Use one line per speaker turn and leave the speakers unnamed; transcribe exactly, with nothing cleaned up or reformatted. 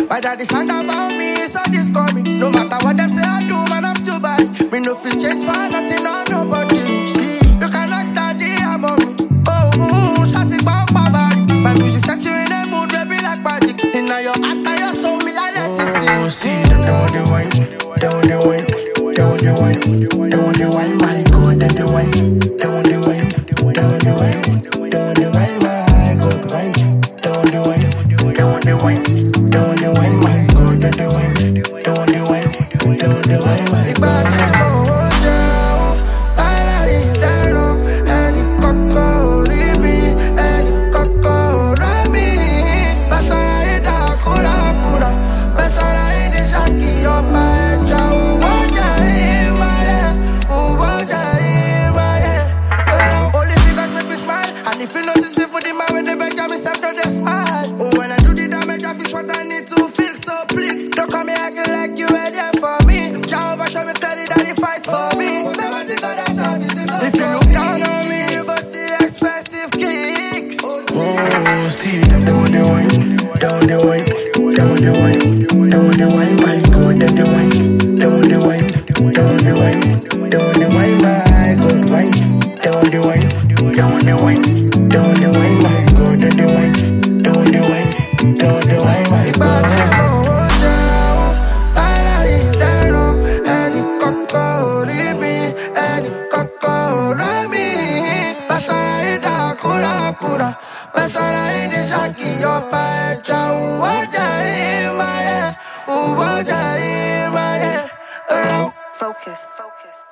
My daddy sang about me, so this coming. No matter what them say I do, man, I'm still bad. Me no feel change for nothing or nobody. See, you can ask daddy about me. Oh, ooh, something about my body. My music set you in a mood, baby, like magic. And now your heart and your soul, me, I let it see.
Oh, see them, they want the wine, they want the wine, they want the wine, they want the wine, my God, then the wine, they want the wine, they want the wine, they want the wine, my God, wine, they want the wine, they want the wine, they want the wine, my God, then the wine, they want the wine, they want the wine, my God.
If you notice it for the man with the Benjamin Step to the smile. Oh, when I do the damage, I fix what I need to fix. So please, don't come here acting like you were there for me. Jehovah show me clearly that he fight for me. Never think of that service. If you look down on me, you go see expensive kicks.
Oh, see them, they want the wine, they want the wine, they want the wine, they want the wine, my God, then the wine, they want the wine, they want the wine, they want the wine, my God, wine, they want the wine, they want the wine. Don't the wine, my God, don't the wine, don't the wine, don't the wine, my God.
Any coco, ribi, any coco, rami. Pasara ida kura kura, pasara ida saki yo paecha. Uwaja imaye, uwaja imaye.
Focus, focus.